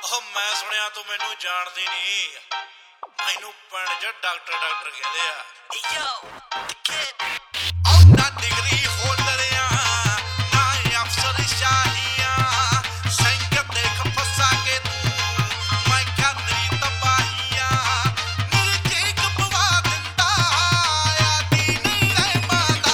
ਉਹ ਮੈਂ ਸੁਣਿਆ ਤੂੰ ਮੈਨੂੰ ਜਾਣਦੀ ਨਹੀਂ। ਮੈਨੂੰ ਪਿੰਡ 'ਚ ਡਾਕਟਰ ਕਹਿੰਦੇ ਆ। ਉਹ ਨਾ ਡਿਗਰੀ ਹੋਲਰਿਆ ਨਾ ਅਫਸਰ ਸ਼ਾਹੀਆਂ ਸੰਗਤ ਦੇਖ ਫਸਾ ਕੇ ਤੂੰ ਮੈਂ ਖਾਂਦੀ ਤਬਾਹੀਆਂ ਮੇਰੇ ਚੇਕ ਪਵਾ ਦਿੰਦਾ ਆਦੀ ਨਹੀਂ ਰਹਿ ਮਾਦਾ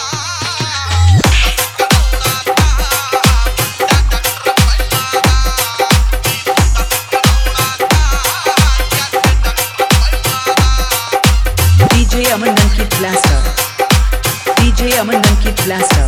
DJ Aman Nankit Blaster. DJ Aman Nankit Blaster.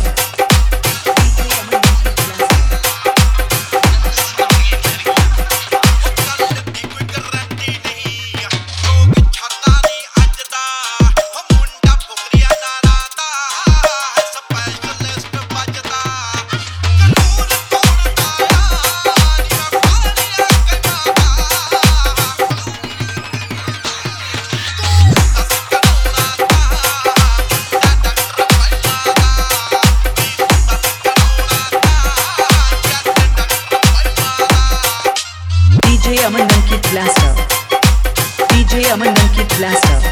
DJ Aman Nankit Blaster. DJ Aman Nankit Blaster.